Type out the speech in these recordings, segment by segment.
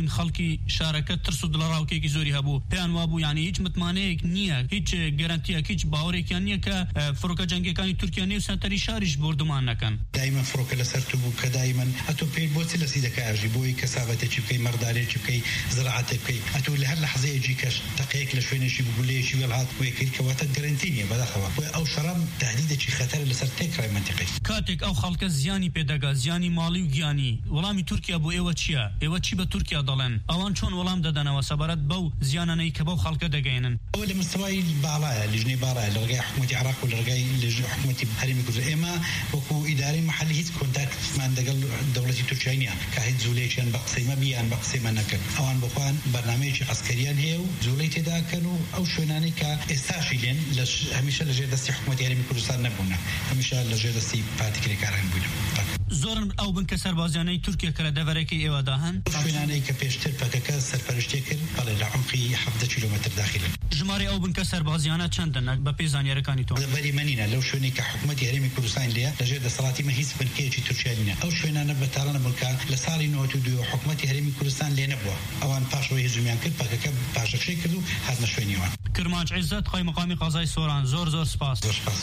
خەڵکی شارەکە ترس و دڵڕاوکێکی زۆری هەبوو پێیان وابوو یعنی هیچ متمانەیەک نییە هیچ گەرانتیەک هیچ باوەڕێکیان نییە کە فڕۆکە جەنگیەکانی تورکیا نێو سەنتەری شاریش بردومان نەکەن دائما فڕۆکە لەسەر تو بوو کە دائما ئەتۆ پێی بۆچی لەسی دەکایژی بۆی کەساوەتێکی بکەی مەردارێکی بکەی زراعەتێک بکەی ئەتۆ لە هەر لەحظەیەکی کەش تەقەیەک لە شوێنێکی بگولەیەکی وێڵهات وێکرد کەواتە گەرانتی نییە بەداخەوە ئەو شەڕام تهدیدێکی خەتەر لەسەر تێکڕای منتیقی کاتێک ئەو خەڵکە زیانی پێدەگا زیانی ماڵی و گیانی وەڵامی تورکیا بۆ ئێوە چییە ئێوە چی بە تورکیا دەڵێن ئەوان چۆن وەڵام دەدەنەوە سەبارەت بەو زیانانەی کە بەو خەڵکە دەگەێنن ئەوە لە مستەوای باڵایە لیژنەی باڵایە لە ڕێگای حکوومەتی عێراق و لە ڕێگای حکوومەتی هەرێمی کوردستان ئێمە وەکو ئیدارەی محەلی هیچ کۆنتاکتمان لەگەڵ دەوڵەتی تورکیا نییە کە هیچ جوولەیەکیان بە قسەی مەبیان بە قسەیمان نەکرد ئەوان بخوان بەرنامەیەکی عەسکەریان هەیە و جوولەی تێداکەن و ئەو شوێنانەی کە ئێستاشی لێن هەمیشە لەژێر دەستی حکوومەتی هەرێمی کوردستان نەبوون هەمیشە لەژێر دەستی پارتیکرێکاران بوون زۆرن ئەو بن کە سەربازیانەی تورکیا کە لە دەڤەرەکەی ئێوەدا هەن شوێنانەی کە پێشتر پەکەکە سەرپەرشتی کرد بەڵێ لە عمقی 7 کیلۆمەتر داخلن ژمارە ئەو بن کە سەربازیانە چەندە بە پێی زانیاریەکانی تۆ بەری منینە لەو شوێنی کە حکوومەتی هەرێمی کوردستان لێە لەژێر دەسەڵاتی مە هیچ بنکەیەکی تورکیا نیە ئەو شوێنانە بەتاڵانە بڵکە لە ساڵی 92 حکوومەتی هەرێمی کوردستان لێ نەبووە ئەوان پاشەوەی هجومیان کرد پەکەکە پاشەکشەی کرد و هاتنە شوێنیەوە کرمانج عیزەت خۆی مقامی قازای سۆران زۆر سپاس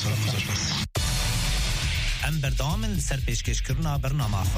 ئەم بەردەوامن لەسەر پێشکەشکردنا بەرنامەخۆ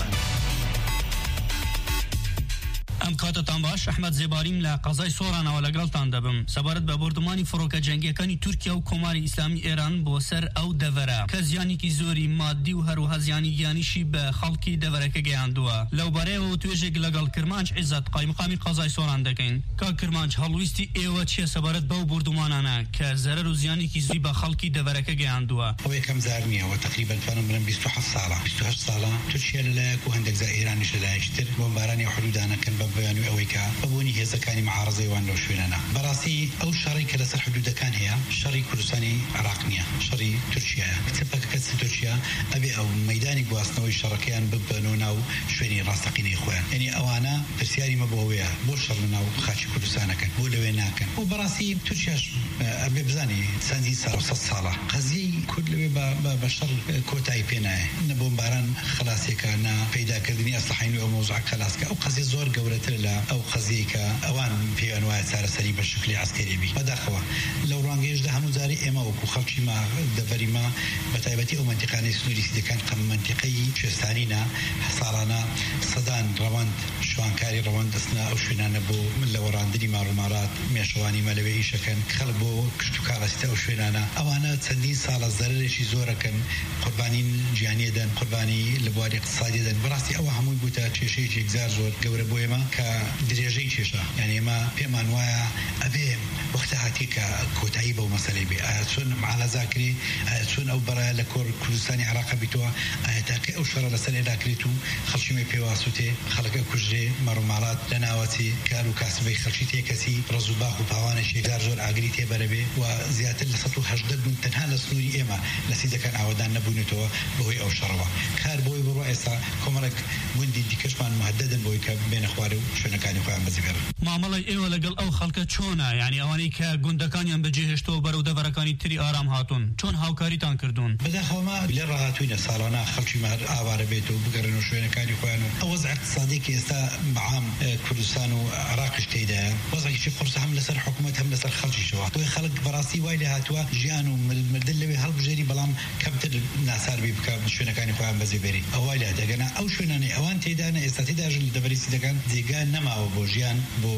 ئەم کاتتان باش ئەحمەد زێباریم لە قەزای سۆرانەوە لەگەڵتان دەبم سەبارەت بە بردومانی فڕۆکە جەنگیەکانی تورکیا و کۆماری ئیسلامی ئێران بۆ سەر ئەو دەڤەرە کە زیانێکی زۆری مادی و هەروەها زیانی گیانیشی بە خەڵکی دەڤەرەکە گەیاندووە لەوبارەیەوە توێژێک لەگەڵ کرمانج عیزەت قایمقامی قەزای سۆران دەکەین کا کرمانج هەڵویستی ئێوە چیە سەبارەت بەو بردومانانە کە زەرەر و زیانێکی زوی بە خەڵکی دەڤەرەکە گەیاندووە ئەو یەکەم زار نییەوە تقریبا توانم بڵێم 27 ساڵە تورکیا لەلایەک و هەندێک زای ئێرانیش لەلایەکتر بۆمبارانی حدودانەکەن بە بەیان ئەوەی کە بەبوونی هێزەکانی معارەزەی وان لەو شوێنانە بەڕاستی ئەو شەڕی کە لەسەر حدودەکان هەیە شەڕی کوردستانی عێراق نییە شەڕی تورکیایە کەس تورکیا ئەبێ ئەو مەیدانی گواستنەوەی شەڕەکەیان ببنەوە ناو شوێنی ڕاستەقینەی خۆیان یعنی ئەوانە پرسیاری مە بۆ ئەوەیە بۆ شەڕ لە ناو خاچی کوردستانەکەن بۆ لەوێ ناکەن و بەڕاستی تورکیاش ئەبێ بزانی چەندی ساڵە قەزیەی کورد لەوێ بە شەڕ کۆتایی پێ نایە نە بۆمباران خلاصێکە نە پەیداکردنی ئەسلحەین و ئەو مۆزوع خلاصکە ئەو قەزیە زۆر گەورەتر لە ئەو قەزیەی کە ئەوان پێیان وایە چارەسەری بە شکلی عەسکەری بی بەداخەوە لەو ڕوانگەیشدا هەموو جاری ئێمە وەکو خەڵکی ما دەڤەری ما بە تایبەتی ئەو منتیقانەی سنووری سیدەکان قەم منتیقەی کوێستانینە ساڵانە سەدان ڕەوەند شوانکاری ڕەوەند دەستنە ئەو شوێنانە بۆ لە وەڕاندنی ماڕوومارات مێشەوانی مەلەوێ ئیشەکەن خەڵک بۆ کشت و کاڵەستە ئەو شوێنانە ئەوانە چەندین ساڵە زەرەرێکی زۆرەکەن قوربانین گیانیە دەن قوربانی لە بواری اقتصادی دەن بەڕاستی ئەوە هەمووی بووتە کێشەیەکی یەکجار زۆر گەورە بۆ ئێمە کە درێژەی کێشە یعنی ئێمە پێمان وایە ئەبێ وەختە هاتی کە کۆتایی بەو مەسەلەی بێ ئایا چۆن معالەزاکرێ ئایا چۆن ئەو بەڕایە لە کوردستانی عێراق بیتەوە ئایا تاکە ئەو شەڕە لەسەر ئێداکرێت و خەڵکیمە پێواسووتێ خەڵکە کوژرێ مەڕووماڵات لە ناوەتی کار و کاسبەی خەڵکی تێکەسی ڕز و باخ و پاوانێکی یەکجار زۆر ئاگری تێبەرەبێ و زیاتر لە 180 بوون تەنها لە سنووری ئێمە لە سیدەکان ئاوادان نەبوونێتەوە بەهۆی ئەو شەڕەوە کار بۆی بڕۆ ئێستا کۆمەڵێک گوندی دیکەشمان مهددن بۆی کە بێنە خوارێ و شوێنەکانی خۆیان بەجێبێڕن مامەڵی ئێوە لەگەڵ ئەو خەڵکە چۆنە یعنی ئەوانەی کە گوندەکانیان بەجێهێشتەوە بەرەو دەڤەرەکانی تری ئارام هاتوون چۆن هاوکاریتان کردوون بەداخەوە لێ ڕاهاتووینە ساڵانە خەڵکی مار ئاوارە بێت و بگەڕێن و شوێنەکانی خۆیان و ئەو وەزع اقتصادێکی ئێستا بەعام کوردستان و عێراقش تێدایە وەزعێکی قورس هەم لەسەر حکوومەت هەم لەسەر خەڵکیشەوە بۆی خەڵک بەڕاستی وای لێ هاتووە ژیان و مردن لەوێ هەڵبژێری بەڵام کەمتر ناساربی بکە شوێنەکانی خۆیان بەجێبێری ئەوای لێ دەگەنە ئەو شوێنانەی ئەوان تێدانە ئێستا تێداژن لە دەڤەری سیدەکان جێگا نەماوە بۆ ژیان بۆ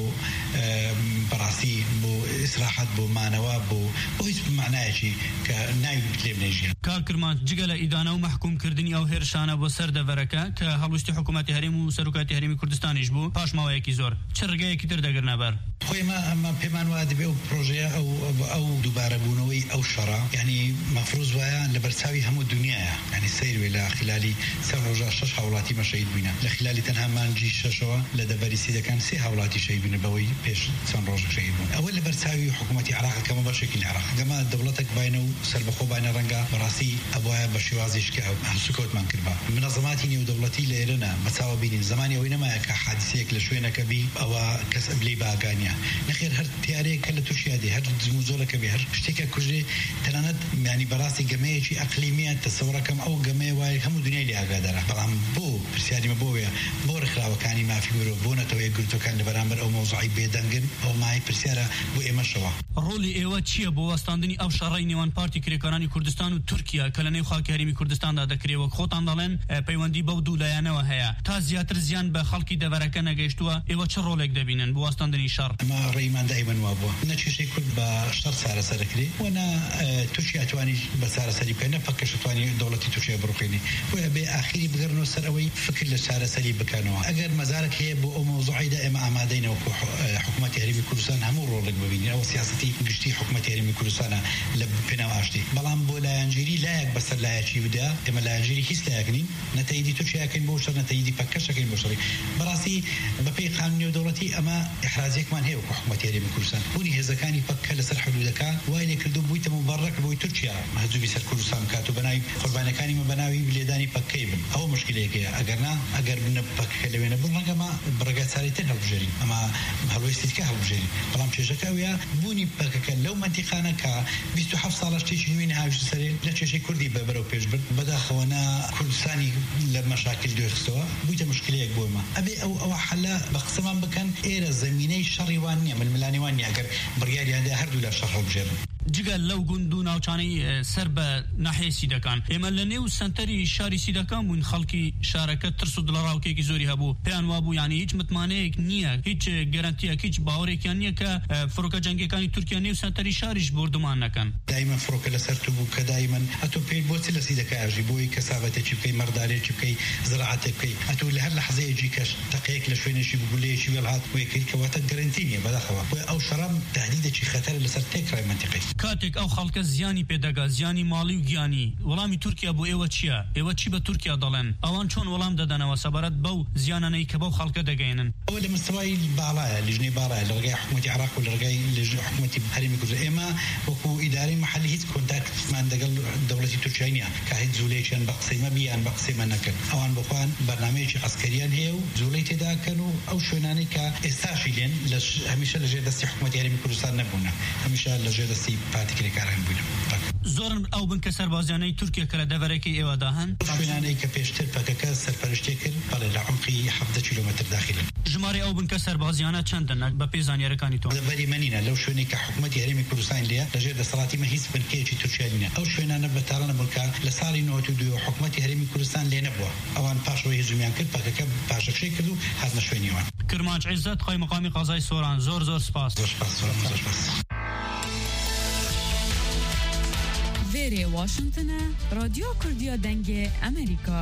بەڕاستی بۆ ئیسراحەت بۆ مانەوە بۆ هیچ معنایەکی کە ناوی بکرێ بنێ ژیان کارکرمان جگە لە ئیدانە و مەحکومکردنی ئەو هێرشانە بۆ سەر دەڤەرەکە کە هەڵویستی حکوومەتی هەرێم و سەرۆکاتی هەرێمی کوردستانیش بوو پاش ماوەیەکی زۆر چ ڕێگەیەکی تر دەگرنە بەر خۆی ئەمە پێمان وایە دەبێ ئەو پرۆژەیە ئەو دووبارەبوونەوەی ئەو شەڕە یعنی مەفروض وایە لە بەرچاوی هەموو دنیایە یعنی سەیروێ لە خلالی سەر ڕۆژە 6 هاوڵاتی مەشەید بووینە لە خلالی تەنها مانجی 6ەوە لە دەڤەری سیدەکان 3 هاوڵاتی شەید بوون بەوەی پێش چەند ڕۆژێک شەید بوون ئەوە لە بەرچاوی حکوومەتی عێراق کەمە بەشێکی لە عێراق گەمە دەوڵەتێک باینە و سەربەخۆ باینە ڕەنگە بەڕاستی ئەوایە بە شێوازیش کە هەڵسوکەوتمان کردبا منەظەماتی نێودەوڵەتی لە ئێرەنە بەچاوە بینین زمانی ئەوەی نەمایە کە حادیسەیەک لە شوێنەکە بی ئەوە کەس ئەبلەی باگانیە نخير هر تياري كلا تركيا دي هر زموزولا كبير اشتكى كوجي تلانت يعني براسي جماعة شيء أقليمية تصور كم أو جماعة واي هم الدنيا اللي أقدرها طبعا بو برسيادي ما بويا بورخلا وكاني ما في بروبونا توي قلتو كان برامبر أو موضوعي بيدنجن أو معي برسيارة بو إيه مشوا رولي إيوة شيء بو واستاندني أو شرعي نيوان بارتي كريكاراني كردستان وتركيا كلني خاك هرمي كردستان دا دكري وخوتان دالن بيوندي بودو ليانا وهيا تازيات رزيان بخلقي دبركنا جيشتوا إيوة شر رولك دبينن بو واستاندني شر ما ريمان دائما وابو نتشي شيء كل بشر سارة سركري وانا تركيا تواني بسارة سري بكنا فكش تواني دولتي تركيا بروخيني وبآخري بقرنو سروي فكر لسارة سري بكانوا أجر مزارك هي بو موضوعي دائما أمادين وحكومة هرمي كردستان هم رولك ببيني أو سياستي قشتي حكومة هرمي كردستان لبنا وعشتي بلان بو لا ينجري لا يكبس لا يشي ودا إما لا ينجري هيس لا يكني نتايدي تركيا كين بوشر نتايدي فكش كين بوشري براسي ببي قانوني ودولتي أما إحرازيك من هي وحكومة هرمي كردستان بوني هذا كان يفكر لسر حدودك وين كردو بويت مبرك بوي تركيا هذو بيسر كردستان كاتو بناي قربان كاني ما بناوي بلاداني فكيبن أو مشكلة كي أجرنا أجر بن بكلمنا برنا ما برجات ساريتين هالبجري أما هالويستيك هالبجري بلام شجكاويا بوني بكك لو منطقنا كا بيستو حفص على شيء وين هاوش سرير لا شيء كردي ببرو بيش بدا خوانا كردستاني لمشاكل دوخسوا بويت مشكلة كبوما أبي أو حلا بقسمان بكن إير زميني شريوانية من الملانيوانية أجر برجالي هذا هردو لا شرح البجري جگل لو گوندو ناوچانی سرب ناحیه سیدکان اما لنیو سنتری شاری سیدکان بون خلقی شارکت ترسو دلار که زوری هبو پیان وابو یعنی هیچ مطمئنه نیه هیچ گارانتیه هیچ باوری کنیه که فروکا جنگی کانی ترکیه نیو سنتری شاریش بردمان نکن دائما فروکا لسرتو بو كدائما اتو بي بوت لسيدكا اجي بوي كسابته تشكي مرداري تشكي زراعته كي اتو لهر لحظه يجيك تقيك لشوين شي بقول لي شي والهات ويكل كواتا جارانتينيه بدخوا او شرم تهديد شي خطر لسرتك راي منطقي کاتک او خلق زیانی پیداگا زیانی مالی و گیانی ولامی ترکیه بو ایوه چیه ایوه چی به ترکیه دالن اوان چون ولام دادن و سبارت بو زیانانی که بو خلق دگینن اول مستوى بالا لجنه بالا لرجاء حكومه العراق ولرجاء حكومه هرمي كردستان اما وكو اداري محلي هيت كونتاكت من دغل دوله تركيا كهيت زوليشن بقسيمه بيان بقسيمه نكن اوان بوان برنامج عسكريان هي زوليت دا كانوا او شوناني كاستاشيلين هميشه لجنه دستي حكومه هرمي كردستان نبونا هميشه لجنه دستي باتكري كارن بودم زورن او بنك سربازاني تركيا كلا دفركي ايوا داهن شوناني كبيشتر فكك سرپرشتكر بل لعمقي 7 كيلومتر داخلا جماري او بنك سربازيانا چندن بپیزانی رکانی تو بري منينا لو شوني كحكومه هرمي كردستان ليا لجنه صلاتي ما هيس بنكيتي تركيا او شونانا بتارنا ملكا لساري نوتو دو حكومه هرمي كردستان لنبوا اوان باشوي هجوميان كر فكك باشكشي كردو هذا شوينيوان كرمانش عزت قاي مقامي قضاي سوران زور سپاس ویری واشنطن رادیو کردیا دنگ امریکا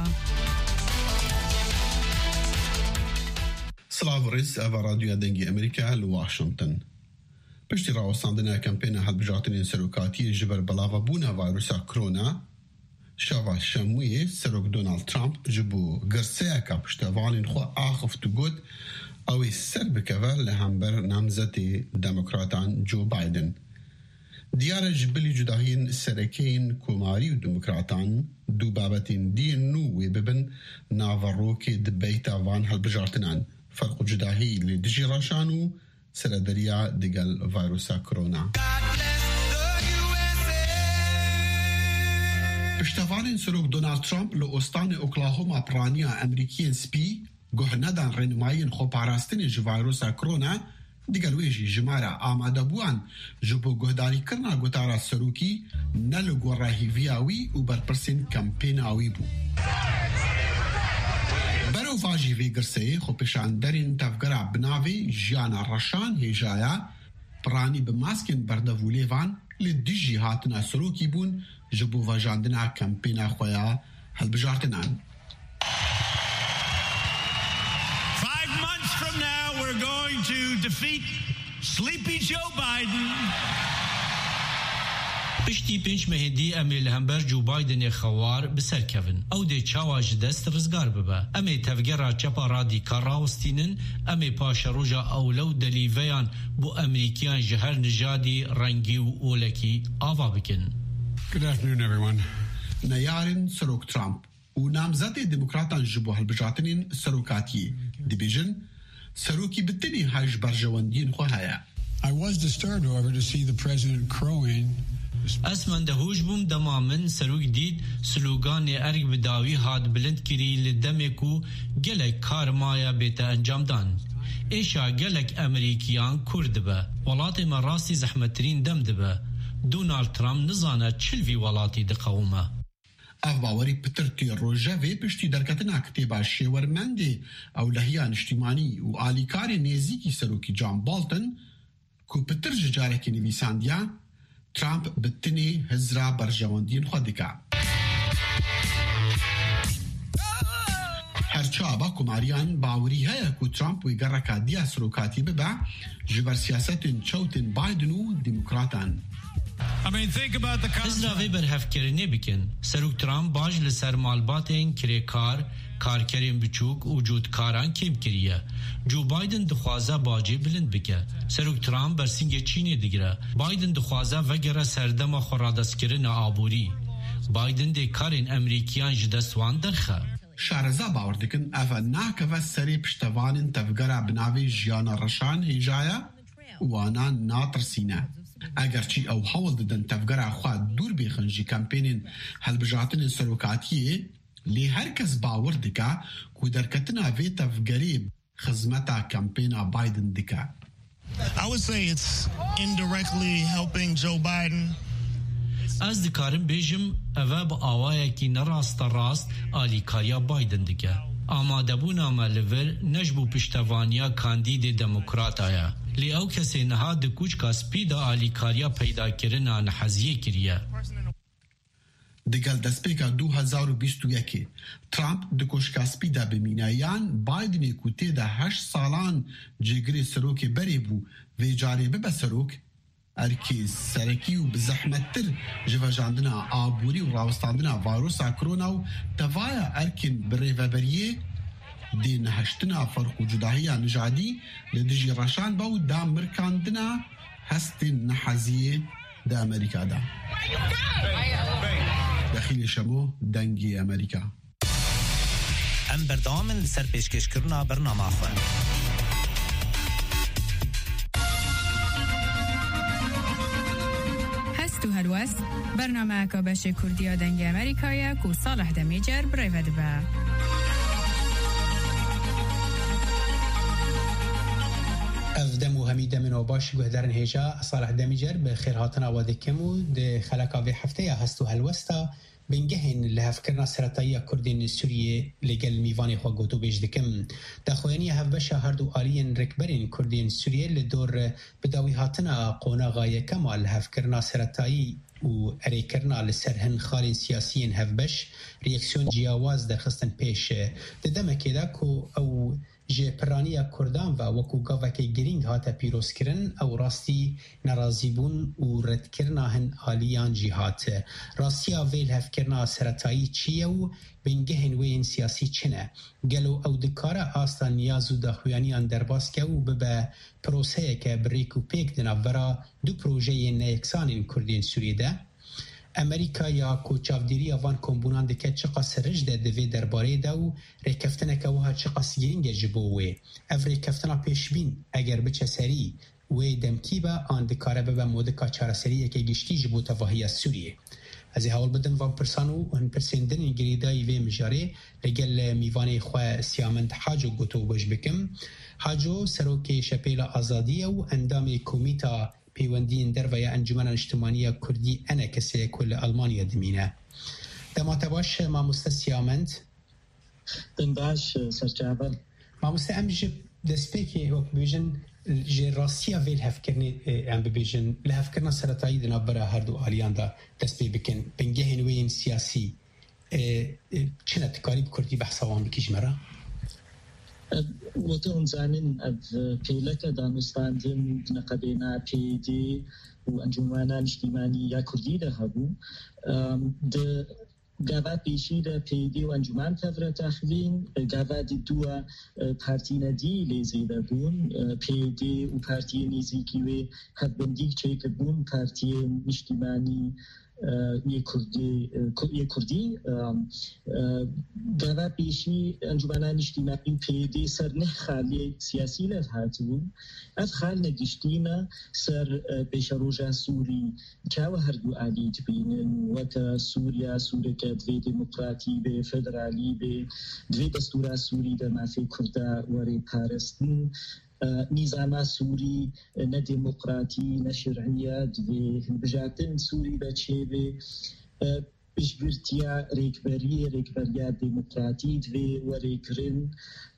سلام رئيس راديو دنگي امريكا لواشنطن پشتی راوستاندنا کمپین هلبجاتن سروکاتی جبر بلاغ بونا ویروسا کرونا شاوا شموی سروک دونالد ترامپ جبو گرسه که پشتوالین خو آخفت گود اوی سر بکور لهمبر نامزد دموکراتان جو بایدن دیار جبلی جداهین سرکین کوماری و دموکراتان دو بابتین دین نوی ببن ناوروک دبیتا وان هلبجاتنان فرق جداهی لدجی راشانو سردریا دگل ویروسا کرونا پشتوالین سروک دونالد ترامپ لأستان اوکلاهوما پرانیا امریکین سپی گوه ندان رنمایین خو پاراستن جو ویروسا کرونا دیگر ویجی جمارا آماده بوان جبو گهداری کرنا گوتارا سروکی نلگو راهیویاوی و برپرسین کمپیناوی بو برو واجی وی گرسه خو پشان درین تفگرا بناوی جیانا رشان هیجایا پرانی بماسکن بردوولی وان لدیجی هاتنا سروکی بون جبو واجاندنا کمپینا خویا هلبجارتنان to defeat Sleepy Joe Biden. پشتی پنج مهدی امیل همبر جو بایدن خوار بسر کفن او ده چاواج دست رزگار ببا امی تفگر چپا رادیکا راوستینن امی پاش روژا اولو دلیویان بو امریکیان جهر نجادی رنگی و اولکی آوا بکن. Good afternoon everyone. نیارن سروک ترامپ و نامزد دموکراتان جبو هلبجاتنین سروکاتی دیبیجن سروکی بتنی هاش برجواندین خواه I was disturbed, however, to see the president crowing. اسمن دهوش بوم دمامن سروک دید سلوگان ارگ بداوی هاد بلند کری لدمکو گلک کار مایا بیت انجام دان. ایشا گلک امریکیان کرد با ولات ما راستی زحمترین دم دبا دونالد ترامپ نزانه چلوی ولاتی دقومه. اف باوری پترکی روژاوی پشتی درکتنا کتیبا شیورمندی او لحیان اجتماعی و آلیکار نیزیکی سروکی جان بالتن کو پتر جاره که نویساندیا ترامپ بتنی هزرا برجواندین خودکا. هرچا با کماریان باوری های که ترامپ وی گرکا دیا سروکاتی ببا جبر سیاست چوتن بایدن و دموکراتان. ازراوی برهفکرنی بکن. سروک ترامپ باج لسر مالباتین کری کارکرین بچوک وجود کاران کم کریه. جو بایدن دخوازه باجی بلند بکه. سروک ترامپ برسینگ چینی دیگره. بایدن دخوازه وگره سردم خورادسکرین آبوری. بایدن دی کارین امریکیان جدستوان درخه. شارزا باور دکن اوه ناکوه سری پشتوانین تفگره بناوی جیان رشان هیجایا وانا ناترسینه. اگرچی او حول ددن تفگره خواه دور بیخنجی کمپینین هلبجاتن سروکاتیه لی هر کس باور دکا که درکتنا وی تفگری خزمتا کمپینا بایدن دکا. I would say it's indirectly helping Joe Biden. از دکارم بیجم اوه با آوائه کی نراست راست آلیکاریا بایدن دکه. آماده بونا ملور نجبو پشتوانیا کاندید دموکرات آیا. لی او کسی نها دکوچ کا سپیدا آلیکاریا پیدا کرنا نحزیه کریه. دگل دسپیکا 2021 ترامپ دکوش کا سپیدا بمینایان بایدنی کوتی ده 8 سالان جگری سروک بری بو وی جاری ببا سروک ارکی سرکی و بزحمت تر جواجاندنا آبوری و راوستاندنا واروسا کرونا و توایا ارکن بریوبریه دی نهشتنا فرق و جداهی نجادی لدجی راشان باو دا مرکاندنا هست نحزیه دا امریکا دا دخیل شمو دنگی امریکا ام بردامن سر پیشکش کرنا برنامه خواه هستو هلوست برنامه که بشه کردیا دنگ امریکایه که صالح دمیجر برای با از دمو همیده منو باشی گهدرن هیجا صالح دمیجر به خیرهاتنا ودکمو ده خلقا وی هفته هستو هلوستا بنگهن لهفکرنا سرطایی کردین سوریه لگل میوانی خواه گوتو بیش دکم دخوانی هفبشا هردو آلین رکبرین کردین سوریه لدور بداوی هاتنا قونا غایه کمال هفکرنا سرطایی و اریکرنا لسرهن خالین سیاسیین هفبش ریاکسیون جیاواز در خستن پیش دمکه دا کو او جه پرانیا کردان و وکو گاوکی گرینگ هاتا پیروز کرن او راستی نرازی بون و رد کرنا هن آلیان جهات راستیا ویل هف کرنا سرطایی چیه و بینگهن وین سیاسی چنه گلو او دکاره آستا نیازو داخویانیان درباس که و ببا پروسه که بریکو پیک دنا ورا دو پروژه نیکسان کردین سوریه ده امریکا یا کوچاودیری آوان کمبونان دکه چقا سرج ده دوی درباره ده و ریکفتنه که وها چقا سگرینگ جبوه او ریکفتنه پیشبین اگر بچه سری و دمکی با آن دکاره به مودکا چاره سریه که گشتی جبو تواهی سوریه از حال بدن وان پرسانو هن پرسندن گریدای وی مجاره لگل میوان خواه سیامند حاجو گوتو بش بکم حاجو سروک شپیل آزادی و اندام کومیتا پیوندین در و یا انجمن اجتماعی کردی انا کسی کل آلمانیا دمینه دمات باش ماموسته سیامند دن باش سرچاول ماموسته امجب دسپیکی وقت بیجن جه راستیا ویل هفکرنی ام ببیجن لهفکرنا سرطایی دنا برا هر دو آلیان دا دسپی بکن بنگهن وین سیاسی چنه تکاری بکردی بحثاوان بکیش مرا؟ وتون زمین پیلک دانستاندن نقبینا پیدی و انجمنان اجتماعی یا کردی ده هبو ده گاوا پیشی ده پیدی و انجمن تفره تخوین گاوا دی دو پارتی ندی لیزیده بون پیدی و پارتی نیزیکی و هدبندی چه که بون پارتی اجتماعی یکردی گاوا پیشی انجمنان اجتماعی پیدی سر نه خالی سیاسی لفهاتون از خال نگشتینا سر پیش روجا سوری که هر دو عالی تبینن وک سوریا که دوی دموکراتی به فدرالی به دوی دستور سوری در مافی کرده وری پارستن نظام سوری نه دموکراتی نه شرعیت و بجاتن سوری بچه به بشبرتیا ریکبریا دموکراتی و وریکرن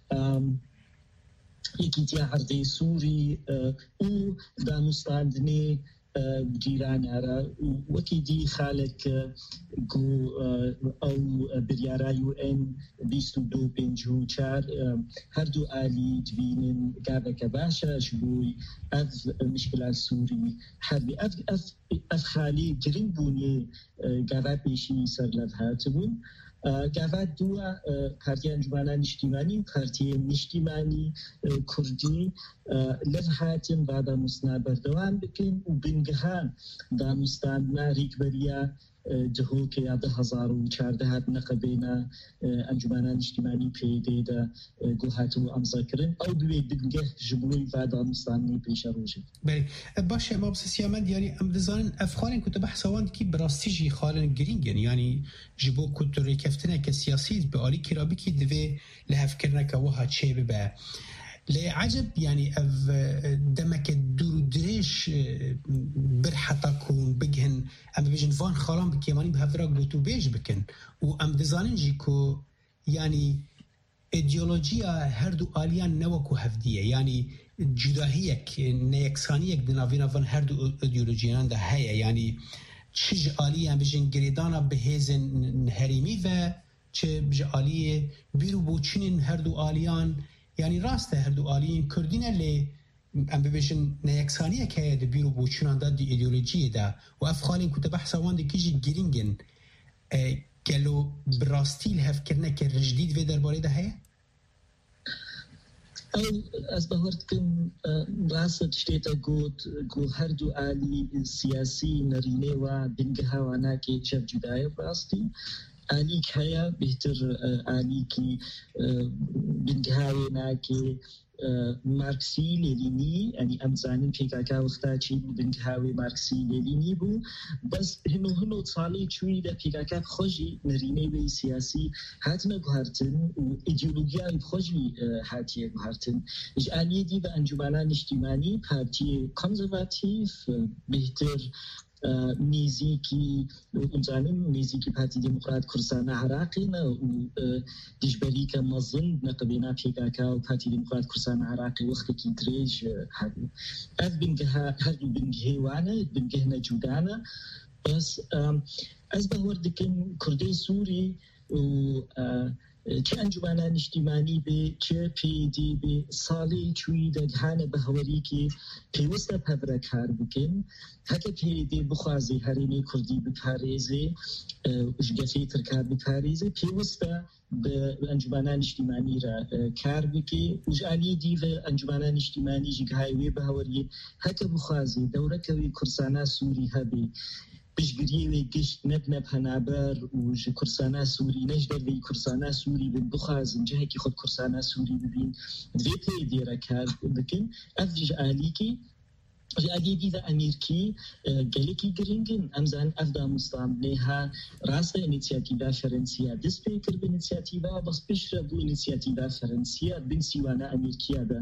یکی تیا عرضه سوری او دانستاندنی جیران ara وکی دی خالق گو او بریارا UN 2254 هر دو آلی دوینن گابه کباشا شبوی اف مشکلات سوری حربی اف خالی گرین بونی گابه پیشی سر لفهات بون گاوا دو پارتی انجمنان اجتماعی پارتی اجتماعی کردی لفهاتن بعد مصنع بردوام بکن و بنگهان دانستان ریکبریا جهو که 2014 نقبینا انجمنان اجتماعی پیدا دا گوهاتو امضا کردن او دوی بنگه جبوی بعد دانستانی پیش روزی. بله باشه ما بس سیامد یعنی امدزان افخارن کتب حسابان کی براستیجی خالن گرینگن یعنی جبو کتر کفتنه که سیاسی به آلی کرابی کی دوی لهفکرنه که وها چه ببه لعجب يعني دمك دور دريش برحتكون بجهن ام بيجن فان خالم بكيماني بهفرا قلتو بيج بكن و ام دزانين جيكو يعني ايديولوجيا هردو آليان نوكو هفدية يعني جداهيك نيكسانيك دنافينا فان هردو ايديولوجيان ده هيا يعني چج آليان بيجن گريدانا بهيزن هريمي و چه بج آليه بيرو بوچين هردو آليان يعني راسته هردو آليين كردين اللي ام ببيشن نيكسانية كاية دي بيرو بوچونان دا دي ايديولوجية دا و افخالين كتب حسوان دي كيجي گرينگن قالوا براستي لهفكرنا كالرجديد في درباري ده هيا؟ از بهارتكم راسد شتيتا گو هردو آلي سياسي نرينه و بنگها وانا كي جب جداية براستي آلی کیا بهتر آلی کی بنگهاوی ناکی مارکسی لینی یعنی امزانین پیکاکا وقتا چی بنگهاوی مارکسی لینی بو بس هنو سالی چوی ده پیکاکا خوشی نرینه بی سیاسی هاتنا گوهرتن و ایدئولوژیای خوشی هاتیه گوهرتن اج آلی دی به انجمنان اجتماعی پارتی کنزرواتیف بهتر نزیکی اونجانم نزیکی پارتی دموکرات کردستان عراقی نه و دیجبری که مزن نقبینا پیکاکا و پارتی دموکرات کردستان عراقی وقتی که درج هدو از بنگه هر دو بنگه وانه بنگه نجودانه بس از بهوردکن کرده سوری و چه انجمنان اجتماعی به چه پیدی به سالی چوی دهان بهوری که پیوسته پبرکار بکن هک پیدی بخوازی هرینی کردی بکاریزه جگفی ترکار بکاریزه پیوسته به انجمنان اجتماعی را کار بکی و جالی دیو انجمنان اجتماعی جگهای بهوری هک بخوازی دوره کوی کردستان سوری هبی بشگریه گشت نب هنابر و کردستان سوری نجده وی کردستان سوری بین بخوازن جهه که خود کردستان سوری ببین دوی پیدی را کار بکن افجش آلی که جالی دیو امیرکی گلیکی گرینگن امزان افدا مستعمله ها راست انیسیاتیوا فرنسیا دست پیکر به انیسیاتیوا بس بشر بو انیسیاتیوا فرنسیا بین سیوانا امیرکیا دا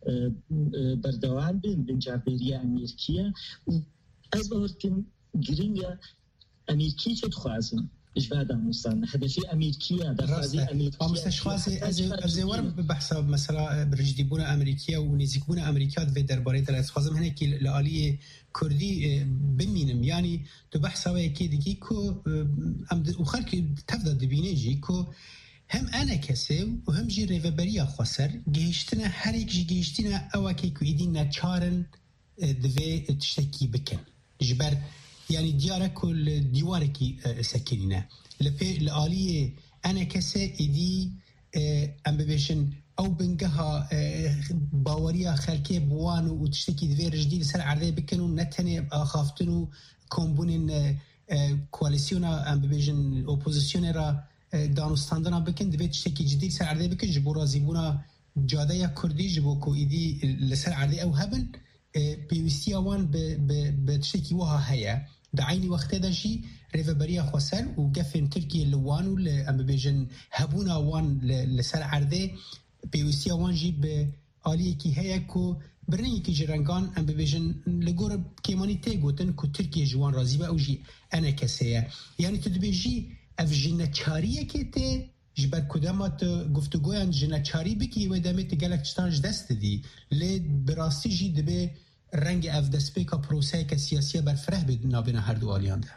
بردوان بین جابریا امیرکیا و از بهارکن گرینگا امیرکی چه خوازن اجبادا مستان هدفی امیرکیه دخوازی امیرکیه مستشخاصی از ورم بحثا مثلا برجدی بون امریکیه و نزیک بون امریکیات و درباره در خوازم هنه که لعالی کردی بمینم یعنی تو بحثا و یکی دیگی که و خلق تفضل دبینه جی که هم انا کسی و هم جی ریوبریا خسر گهشتنا هر یک جی گهشتنا اواکی که ایدین نچارن دوی تشتکی بکن جبر يعني ديارك كل ديوارك سكنينه لآلية أنا كسي إدي أم ببيشن أو بنجها باوريا خلكي بوانو وتشتكي ذي جديد سر عرضي بكنو نتني خافتنو كومبونين کواليسيونا ام بيجن اوبوزيسيون را دانستاندنا بكن دبيت شتي جديد سر عرضي بكن جبو رازيبونا جادايا كردي جبو كو ايدي لسر عرضي او هبن بيوستيا وان بتشتكي وها هيا بعيني وقت داجي ريفبريا خوسر وقفن تركيا اللوان ام بيجن هبونا وان لسر عرضي بيوستيا وان جي بآلية كي هيا كو برنامج کی جرانگان ام ببیجن لگور کیمانی تگوتن کو ترکیه جوان رازی با اوجی انا کسیه یعنی تو دبیجی اف جنچاریه که ته جبر کدامات گفتگویان جنچاری بکی و دمت گلک چتانج دست دی لی براستی جی دبی رنگ اف دسپیکا پروسه که سیاسیه برفره بید نابینا هر دو آلیان ده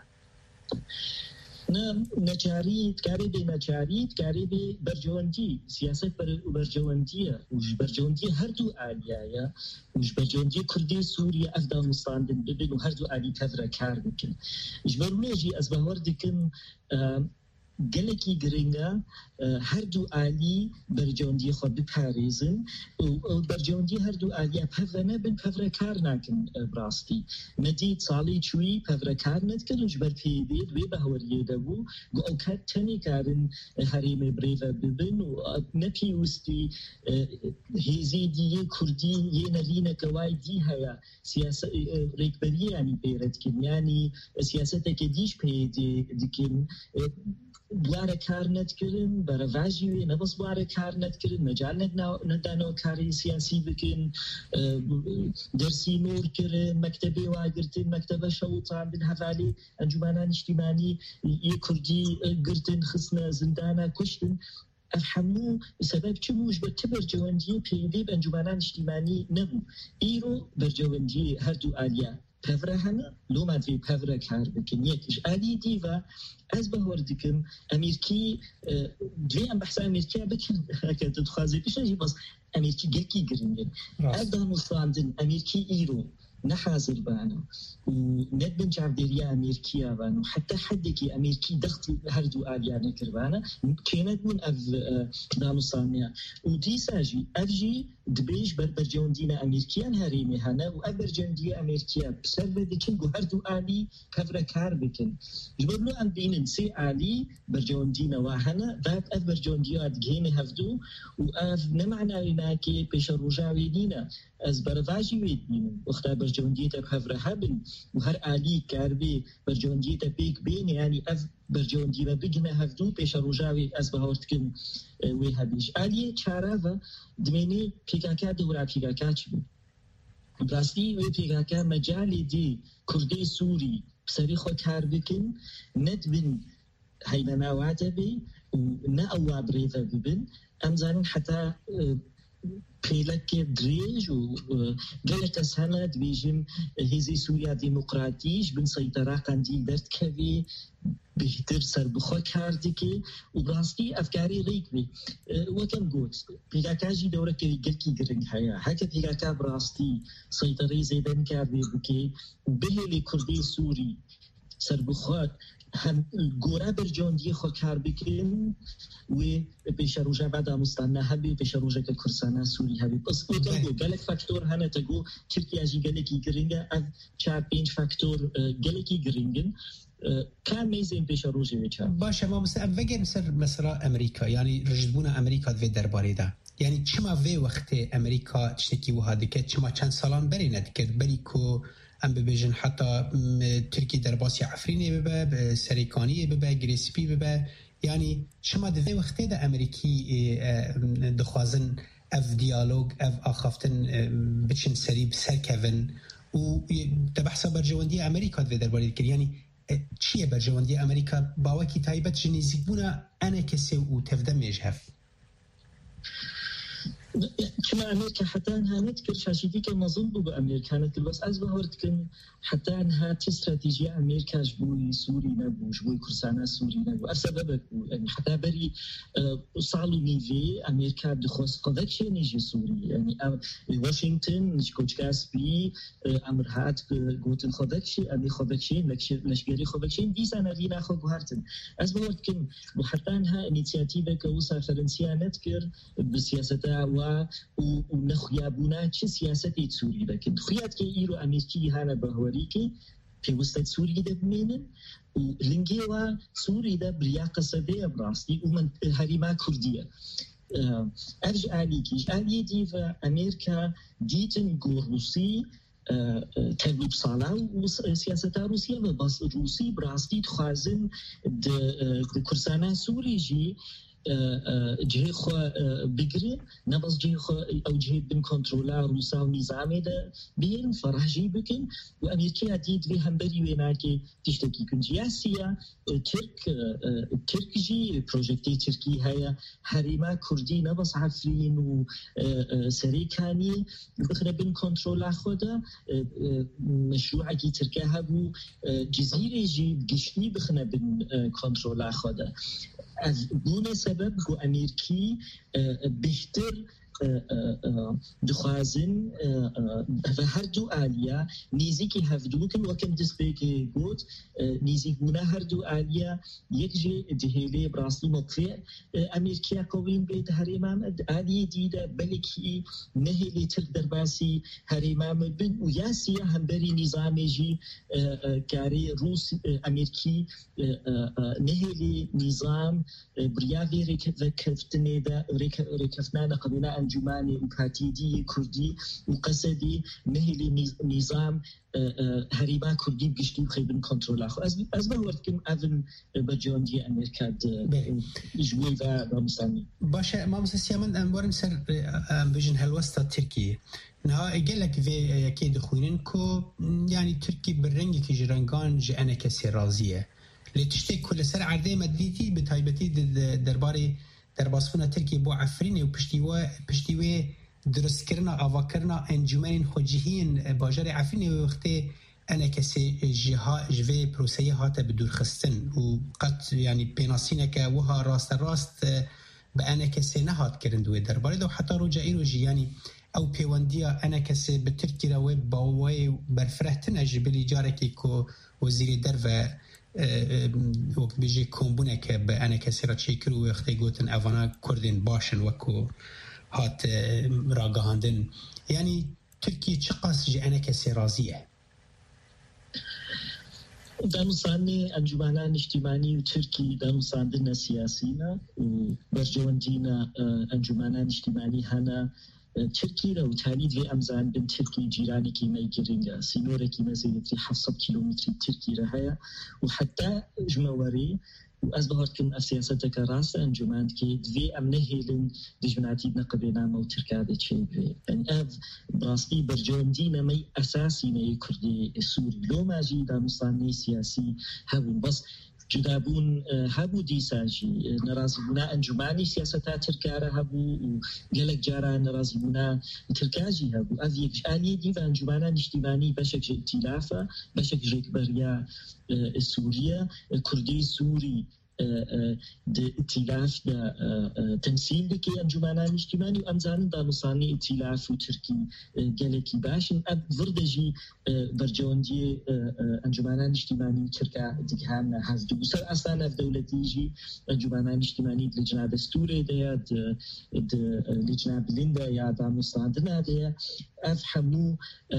نجاري كاريبي نجاري كاريبي برجوندي سياسة برجوندية وش برجوندي هردو آلية وش برجوندي كردي سوريا أفغانستان ببين وهردو آلي كذرة كار بكن جبرونيجي أزبهور دكن گلکی گرنگا هر دو عالی برجوندی خود بپاریزن و برجوندی هر دو عالی پفرنه بن پفر کار نکن براستی مدید سالی چوی پفر کار ندکن و جبر پیدید وی بهوریه دبو گو اوکات تنی کارن حریم بریفه ببن و نپیوستی هیزی دیه کردی یه نلینه کوای دی هیا سیاست ریکبریه یعنی بیرد کن یعنی سیاسته که دیش پیدی دکن بواره کار ندکرن برای واجبی نباس بواره کار ندکرن مجال ندانو کاری سیاسی بکن درسی نور کرن مکتبی واگرتن مکتب شوطان بن حوالی انجمنان اجتماعی یه کردی گرتن خصنا زندانا کشتن افهمو سبب چموش به برجوندی پیدی به انجمنان اجتماعی نبو ایرو برجوندی هر دو آلیا پفره هنه لو مدوی پفره کار بکن یکیش آلی دیوه از بهور دکم امریکی دوی ام بحث امریکی بکن که تدخوازی بشه بس امریکی گکی گرنگن از دانستاندن امریکی ایرو نحاضر بانا وندبن جعبديريا أمريكية بانا وحتى حدكي أمريكي ضغط هردو آليانا كربانا كانت من أف دانستانيا ودي ساجي أفجي دبيش برجوندينا أمريكيان هريمي هانا وأبرجوندية أمريكية بسبب ديكين جو هردو آلي كفر كار بكن جبرلو أن بينن سي آلي برجوندينا واهانا ذات أف برجوندية أدقيني هفدو وأف نمعنا لناكي بيش الرجاوي دينا از برواجی ویدیم وقتا برجوندی تا بحفره بن و هر آلی کاربی برجوندی تا بیک بین یعنی از برجوندی و بگنه هفدو پیش روجاوی از بهورت کن وی هبیش آلی چاره و دمینی پیکاکا دورا پیکاکا چی بود براستی وی پیکاکا مجالی دی کردی سوری بسری خود کار بکن ند بین حیوانات بی و نه اوا بریفه ببین امزانن حتی پیلک دریج و گلک سنة بیجم هزی سوریا دموکراتیش بن سیطره قندیل درد کوی بهتر سر بخوا کردی که و براستی افکاری ریک بی وکم گوت پیگاکاجی دوره که گلکی گرنگ هیا هکه پیگاکا براستی سیطره زیدن کردی بکی بهلی کردی سوری سر بخوا هم گوره برجاندی خود کار بکن و پیش روژه بعد آموزتن هبی پیش روژه که کرسانه سوری هبی بس گو گلک فاکتور هنه تا گو ترکیه جی گلکی گرینگه از 4-5 فاکتور گلکی گرینگن کام میزین پیش روژه ویچه باشه ما وگر مثلا امریکا یعنی رجدبون امریکا دوی درباره ده یعنی چما وی وقت امریکا تشتکی و هادی که چما چند سالان بری ندکت بری که ام ببیجن حتی ترکی در باسی عفرینی ببه سریکانی ببه گریسپی ببه یعنی شما دوی وقتی ده امریکی دخوازن اف دیالوگ اف آخافتن بچن سری بسر کون و تبحثا برجواندی امریکا دوی در باری دکر یعنی چیه برجواندی امریکا باوکی تایبت جنیزیک بونا انا کسی و تفده میجهف كما أمريكا حتى أنها نذكر شاشيدي كما ظنوا بأمريكا نذكر بس أزبه ورتكن حتى أنها استراتيجية أمريكا جبوي سوري نبو جبوي كرسانا سوري نبو أسبب يعني حتى بري صالو نيفي أمريكا دخوص قدك شيء نيجي سوري يعني واشنطن كوتش كاسبي أمرهات قوتن خدك شيء أمي خدك شيء لشجري خدك شيء دي سنة لينا خو بهارتن أزبه ورتكن وحتى أنها إنيشياتيفة كوسا فرنسية نذكر بسياستها ونخيابونا چه سیاستی سوری دکن خیات که ایرو امریکی هانا بهوری که بيوستد سوري ده بمينن ولنجيوا سوري ده برياقة سدية براسي ومن هريما كردية أرجع عليكيش آلية ديفا أمريكا ديتن روسي تغیب سالا و سیاست روسیه و بس روسی براستی خوازن د کردستان سوری جی جهه خو بگیره نباز جهه خو او جهه بین کنترل روسا و نظامی ده بیرن فرهجی بکن و امریکا دید وی هم بری وی ناکی تشتکی کن جیاسیه ترک جی پروژکتی ترکی هیا حریما کردی نباز عفرین و سریکانی بخنه بین کنترل خوده مشروعی ترکیه هبو جزیره جی گشتی بخنه بین کنترل خوده از بون سبب گو امریکی بهتر دخوازن و هر دو آلیا نیزی که هفدو کن وکم دست که گوت نیزی گونه هر دو آلیا یک جه دهیله براستی موقع امریکا کوین بیت هریمام آلیه دیده بلکی نهیلی تر درباسی هریمام بن و یاسیه هم بری نظامی جی کاری روس امریکی نهیلی نظام بریاوی رکفتنه ده رکفتنه قبیله انجمانی و کاتیدی کردی و قصدی نهیلی نظام هریما کردی بگشتی خیبن کنترل خو از به وقت کم اون بجانجی امریکا جوی و مسلمی باشه ما مسیامن انبارم سر بجن هلوستا ترکیه نه اگلک و یکی دخونن کو یعنی ترکی برنگی که جرنگان جانا کسی راضیه لتشتی کل سر عرضه مدیتی به تایبتی درباره در باسفونه ترکیه با عفرین و پشتیوه درست کرنا آوا کرنا انجمن خوجهین باجر عفرین و وقتی انا کسی جوه پروسه هاته بدور خستن و قد یعنی پیناسینه که وها راست به انا کسی نهات کرندوه درباره دو حتی رو جایی رو جیانی او پیوندیا انا کسی به ترکی روی باوی برفرهتن اجبلی جارکی که وزیر در و وقت بيجي كومبونك بأنا كسرة شكر ويختي قوتن أفانا كردين باشن وكو هات راقهاندن يعني تركيا تشقص جي أنا كسرازية دانوساني انجمنان اجتماعي وتركي دانوساندنا سياسينا وبرجواندينا انجمنان اجتماعي هنا تركي لو تاليد في أمزان بين تركي جيراني كيما يجرينجا سينورة كيما زيدتري 500 كيلومتر تركي رهايا وحتى جمواري وأصبحت كم أسياستك راسا أنجمان كي في أمنه هيلن دجمناتي نقبنا مو تركادة شيء يعني أف براستي برجون دينا مي أساسي مي كردي سوري لو ما جيدا مصاني سياسي هبون بس جدابون هبو دیساجی نرازی بونا انجمانی سیاستات ترکاره هبو و گلک جارا نرازی بونا ترکاجی هبو از یک آلیه دی و انجمانان اجتماعی بشک ائتلافه بشک جکبریا سوریه کردی سوری ائتلاف دا تمثيل بكي انجمانان اجتماعي وامزان دانوساني ائتلاف وتركي جالكي باشن اب وردجي برجوندي انجمانان اجتماعي تركا دكان هازدو سر اصلا في دولتي جي انجمانان اجتماعي لجنة دستوري ديا لجنة بلندا يا دانوساندنا ديا افهمو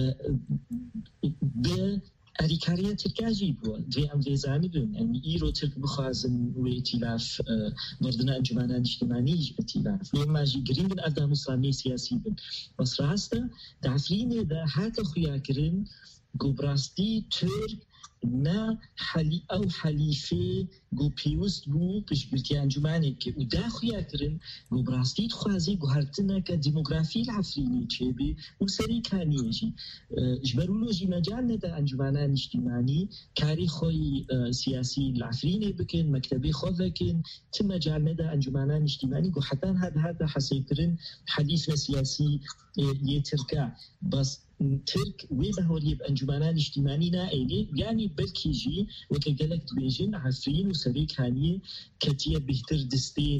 ب أريكارية تركاجي بوا دي أم فيزاني بون يعني إيرو ترك بخازن وإتلاف مردنا أنجمانان اجتماعي إتلاف لما جي قرين أدام إسلامي سياسي بون بس راستا دعفرين دا هاتا خياكرين قبراستي ترك نا حلي أو حليفة جو بيوست بو بشبلتي أنجماني كي ودا خياكرين جو براستي تخوازي جو هرتنا كديموغرافي العفريني تشيبي وسري كاني يجي جبرولو جي مجالنا دا أنجمانان اجتماعي كاري خوي سياسي العفريني بكن مكتبي خوفكن تم مجالنا دا أنجمانان اجتماعي جو حتى هذا حسيكرين حديثنا سياسي يتركا بس ترك وبهوريب انجمانان اجتماعي نائلي يعني بلكي جي وكجلك بيجن عفرين وسريك هاني كتير بهتر دستي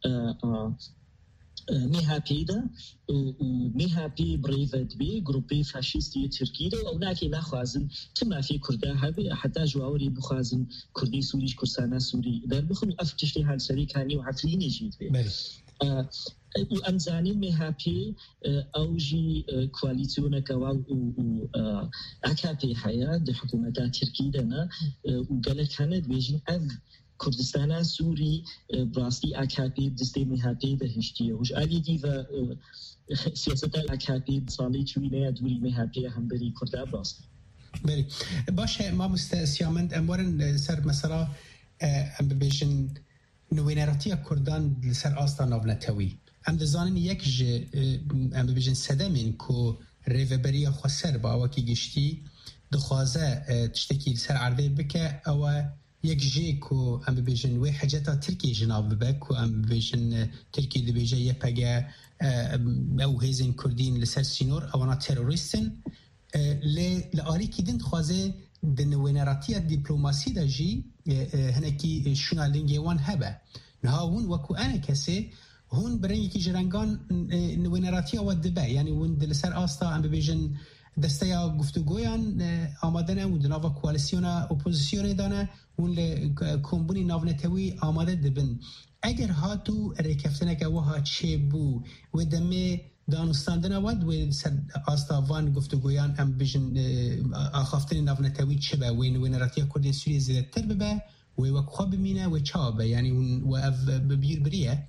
ميها بيدا وميها بي بريفت بي جروبي فاشيستي تركي ده او ناكي ناخوازن كما في كردها بي حتى جواوري بخوازن كردي سوري كرسانا سوري در بخون افتشتي هالسريك هاني وعفرين جيت بي و امزانی مهاپی اوجی کواليسيون كوا و اكابي حياه د حكومات تركيا دنا وقال كانت بيجين اف كردستان سوري براسي اكابي دستي مهاپي بهشتي وش علي ديفا سیاست اکابی سالی چوینه دوری مهاپی هم بری کرده براست بله باشه ما مستسیامند اموارن سر مثلا ام ببیشن نوینراتی کردان سر آستا ناونتوی ام دزانن یک ام ببیشن سدمین که ریوبری خسر با اوکی گشتی دخوازه تشتکی سر عرضه بکه او یک جی که ام ببیشن وی حجتا ترکی جناب ببک که ام ببیشن ترکی دبیجه یه پگه او هیزن کردین لسر سینور اوانا تروریستن لآلی که دن خوازه دنوینراتی دیپلوماسی دا جی هنکی شونا لنگی وان هبه نها ون وکو انا کسی هون برنگی که جرنگان نوینراتی آواد دبه یعنی ون دلسر آستا هم ببیجن دسته یا گفتگویان آمادنه و دناوا کوالسیون اپوزیسیون دانه ون لکمبونی ناونتوی آماده دبن اگر هاتو رکفتنه که وها چه بو و دمه دانستاندن ود و آستا وان گفتگویان ام بیشن آخافتن ناونتوی چه به و نوینراتی کردین سوری زیده تر ببه و وک خواب بمینه و چا به یعنی و اف ببیر بریه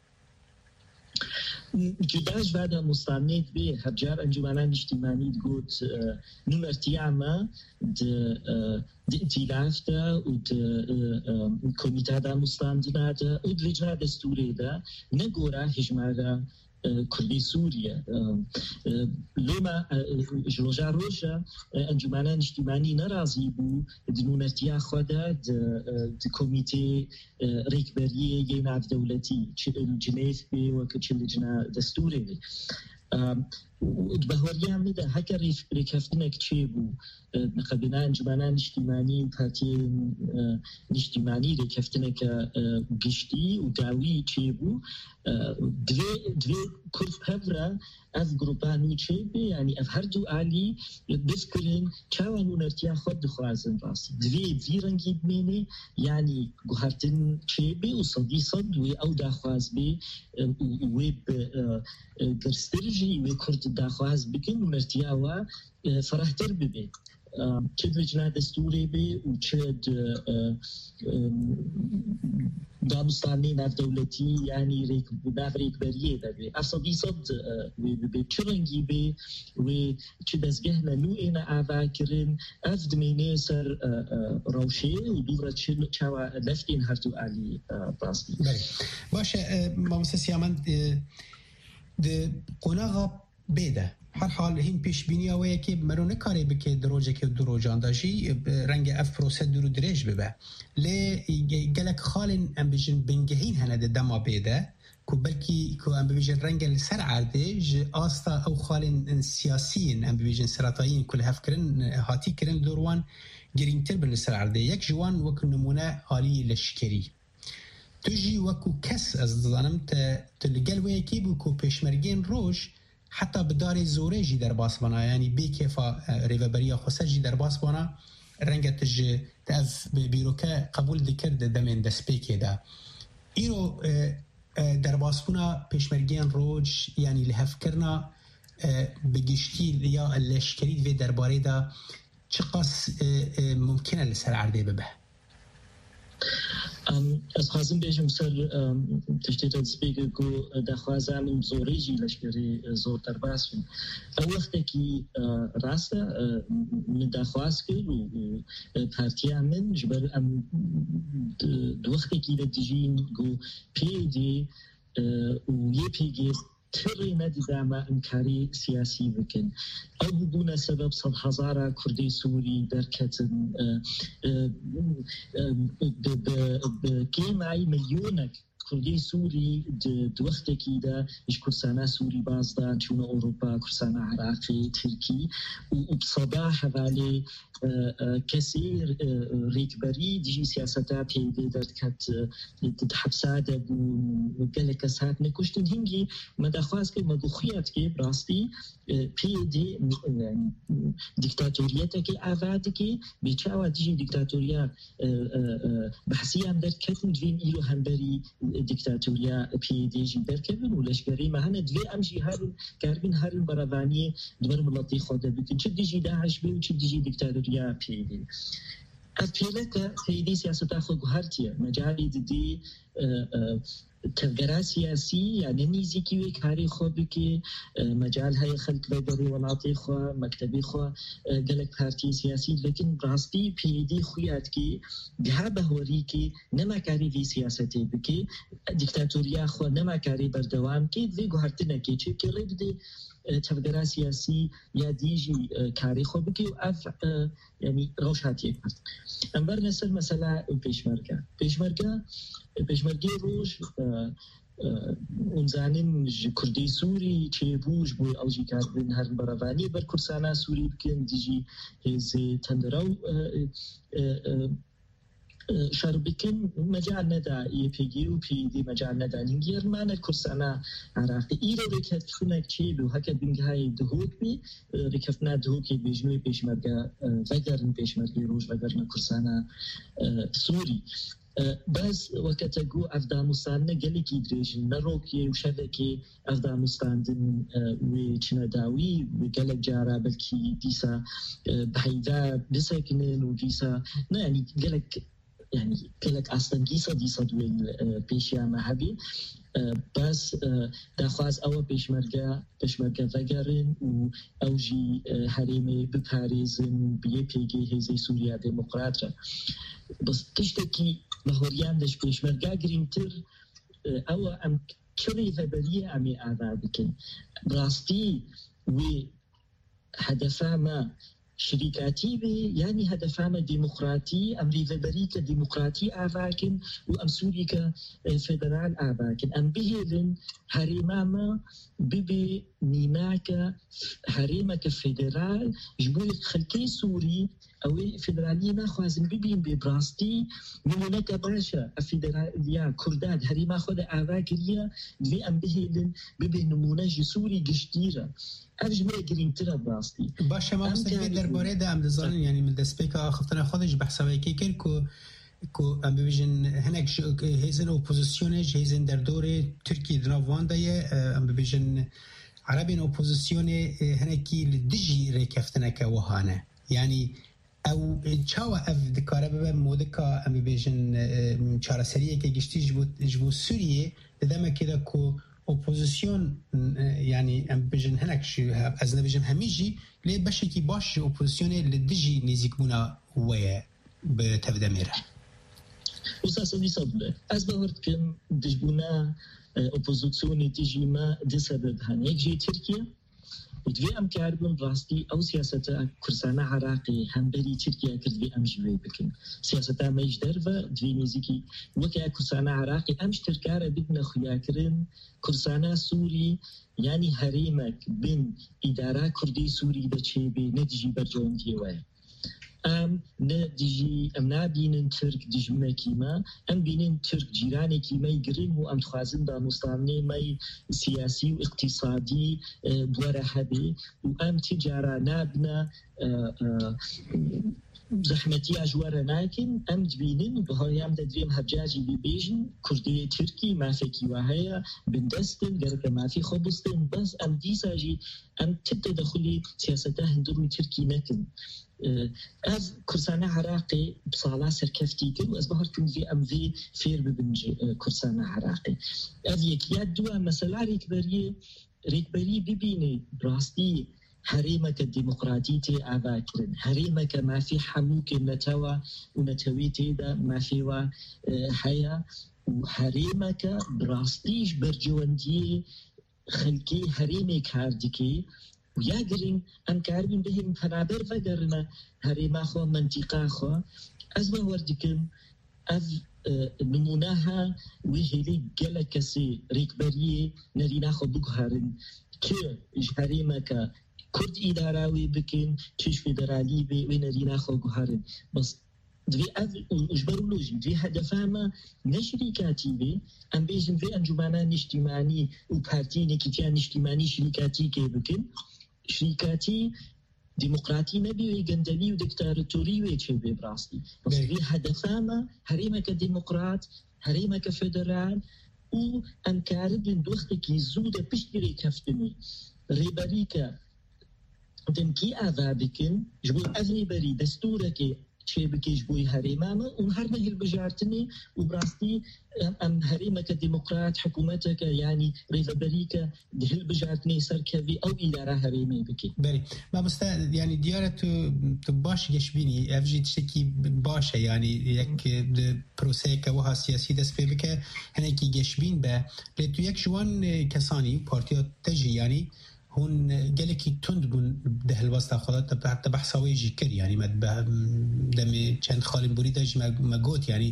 جداش بعد مستند به هجار انجمنان اجتماعی گفت نمرتی عامه د ائتلاف ده و د کمیته ده مستندنا ده و د لجنه دستوری ده نگوره هجماره كردي سوريا لما جلوجا روجا انجمنان اجتماعي نرازي بو دنونتيا خدا د كوميتي ريكبريه يناف دولتي الجنيف بي وكتشلجنا دستوري بهوريا مده هكا ريكفتنك تشي بو نقبنا انجمنان اجتماعي وبارتي اجتماعي ريكفتنك قشتي وقاوي تشي بو دوی كل خبره از گروپانی چه بی یعنی از هر دو علی بذکرین چاوانو نرتیا خود دخوازن راسی دوی ویرنگی بمینی یعنی گوهرتن چه بی و صدی صد وی او دخواز بی وی گرسترجی وی کرد دخواز بکن و نرتیا و فرحتر ببی چه لجنه دستوری بی و چه دانستانی ناف دولتی یعنی ناف ریکبریه بی افصدی صد بی چرنگی بی و چه دزگه نوعی نعوا کرن اف دمینه سر روشه و دوره چاوا لفتین هر تو علی باستی باشه ما مسیامن ده قناغا بیده هر حال هم پیش بینی اوه که مرونه کاری بکه دروجه که دروجان داشی رنگ اف پروسیدور درش ببه لی گلک خالن ام بیشن بنگهین هنده دما بیده که بلکی که ام بیشن رنگ سر عرده ج آستا او خالن سیاسیین ام بیشن سرطایین کل هف کرن هاتی کرن دوروان گرین تر بل سر عرده یک جوان وک نمونه حالی لشکری توجی وکو کس از دانم تلگل وی کی بو کو پیشمرگین روش حتی بدار زوره جی در باس بنا یعنی بی کفا ریوبریا خسر جی در باس بنا رنگت جی تاف بیروکه قبول دکرد دمین دست پیکی ده ایرو در باس بنا پیشمرگین روج یعنی لحف کرنا بگشتی یا لشکری وی درباره ده چقاس ممکنه لسر عرده ببه از خازم بیشم سر تشتیت دسپیگه که دخوازم این زوری جی لشکری زور در باس بین او وقتی که راسته من دخواز کرد و پارتی من جبر دو وقتی که دیجین که پی دی و یه پیگی تری ندیدم امکاری سیاسی بکن او ببونه سبب 100,000 کردی سوری درکتن بکیمای میلیونک کردی سوری دو وقتی که ده اش کرسانه سوری بازدان چون اروپا کرسانه عراقی ترکی و بصباح حوالی کسی ریکبری دیجی سیاستا پیده درکت حبساده بو گله کسات نکشتن هنگی مدخواست که مدخویت که براستی پیده دیکتاتوریت که آواد که بیچه آواد دیجی دیکتاتوریا بحثی هم درکتن دوین ایلو هم بری دیکتاتوریا پیدیجی درکبن و لشکری مهنه دوی امجی هرن کاربین هرن برادانی دور ملتی خود بکن چه دیجی داعش بی و چه دیجی دیکتاتوریا پیدی أفيلك سيدي سياسة أخو جهرتيا مجالي دي تفجير سياسي يعني نيزيكي وكاري خو بكي مجال هاي خلق بدري ولاتي خو مكتبي خو قالك بارتي سياسي لكن براستي بيدي خويات كي جهابه هوريكي نما كاري في سياستي بكي ديكتاتوريا خو نما كاري بردوام كي في جهرتنا كي شو كي ريبدي تفجير سياسي يا ديجي كاري خو بكي وأف يعني روشاتي أمبر نسل مثلا پێشمەرگەی ڕۆژ ئونزانین کوردی سووری چێبووش بۆی ئەڵژی کاربن هەرن بەڕەوانی بەر کورسانە سووری بکەن دیژی هێزێ تەندرە و شەڕ بکەن مەجال نەدا یەپێگی و پێیدی مەجال نەدانین گێرمانە کورسانە عراقی ئیرە ڕێکەفتنێک چێب و هەکە بنگهای دهۆک بێ ڕێکەفتنا دهۆکی بێژنوی پێشمەرگە ڤەگەرن پێشمەرگەی ڕۆژ ڤەگەرنە کورسانە سووری بس وكتجو أفغانستان نجلكي دريجن نروكي وشبكي أفغانستان دن وشنداوي وجلك جارا بلكي ديسا بحيدا بسكنن وديسا يعني جلك أصلا ديسا دوين بيشيا مهبي بس دخواز أو بيشمرجع فجرن وأوجي حريمي بباريزن بيبيجي هزي سوريا ديمقراطية بس تشتكي مهوريان دش بيشمرجع جرينتر أو أم كري فبرية أمي أعذابكن براستي وهدفها ما شركاتي بي يعني هدفها ديمقراطي أم ريفبريكا ديمقراطي أعفاكن وأم سوريكا فدرال أعفاكن أم بهلن هريماما ببي نيناكا هريمك فدرال جبوي خلقي سوري أو فدرالية ما خوازن ببين ببراستي نمونك باشا الفدرالية كرداد هريما خود أعفاكريا دي أم بهلن ببي نمونة جسوري قشتيرة أفجمه جرينترا براستي باشا ما مستقبل درباره ده ام دزانن يعني من دسبيكا خفتنا خودش بحسابي كيكل كو ام بيجن هناك هيزن اوبوزيسيونج هيزن در دور تركي دنافوان دايه ام بيجن عربين اوبوزيسيون هناكي لدجي ريكفتنا كوهانه يعني او چاوا اف دكاره به مودكا ام بيجن چارا سريه كي گشتي جبو سوريه دما كده كو اوپوزیسیون يعني ام بيجن هناك شي از نبيجم هميجي لي بشكي باش اوپوزيسيون لدجي نزيكبونا ويا بتفدميره وساسني صبله از بهرتكم دجبونا اوپوزيسيون تيجي ما دسبب هنيك جي تركيا ودوی ام کاربن راستی او سیاستا کورسانه عراقی همبری ترکیه کردوی ام جوی بکن سیاستا مجدر و دوی نزیکی وکه کورسانه عراقی امش ترکاره بدنا خویا کرن کورسانه سوری یعنی هریمک بین اداره کردی سوری بچه بی ندجی برجون دیوه ام ندجی ام نبینن ترک دجمه کیما ام بینن ترک جیرانی کیما يقرن و ام تخوازن دا مستعمنه مای سیاسی و اقتصادی دوره هبه و ام تجاره نابنا زحمتي أجوار لكن أم تبينين بهايام تدريم هبجاجي ببيجن كردية تركي ما في كيواهية بندستن قرق ما في خبستن بس أم ديساجي أم تبدأ دخلي سياسته هندرو تركي نكن از کورسانه عراقی بصاله سرکفتی کرد و از بهرتون في ام في فیر ببنج کورسانه عراقی از یکیات دو مثلا ریکبری ببینی براستی هريمك الديمقراطية أباكرن هريمك ما في حموك نتوى ونتويتي دا ما في حياة وهريمك براستيش برجواندي خلقي هريمك هاردكي وياقرين أم كاربين بهم فنابر فقرنا هريما خو منطقة خو أزما وردكم نموناها وهلي قلقسي ريكبريه نرينا خو بقهارن كي هريمك كرد إداراوي بكين تش فيدرالي بي وينرينا خو قهارن بس دوی اجبرولوژی دوی هدفها نشریکاتی بی ام بیشن في انجمنان اجتماعی و پارتی نکیتیان اجتماعی شریکاتی که بکن شركاتي ديمقراطي نبي ويجندلي ودكتاتوري ويتشي براسي بس في هدفها هريمك ديمقراط هريمك فيدرال و أمكارد دوختكي زودة بشتري كفتني ريباريكا دمكي آذا بكن جبو أغريباري دستوركي چه بکیش بوی هریمامه اون هر نهیل بجارتنی و براستی ام هریمه که دموکرات حکومته که یعنی ریفبری که دهل بجارتنی سرکوی او اداره هریمی بکی بری ما بس يعني ديارة تباش يشبيني افجي تشكي باشه يعني يك بروسيكا وها سياسي دس بك هنا كي يشبين با لتو يك جوان كساني بارتيات تجي يعني هون قالك تند بون ده الوسط خلات حتى بحثاوي جيكر يعني ما دم كان خالد بريده ما قوت يعني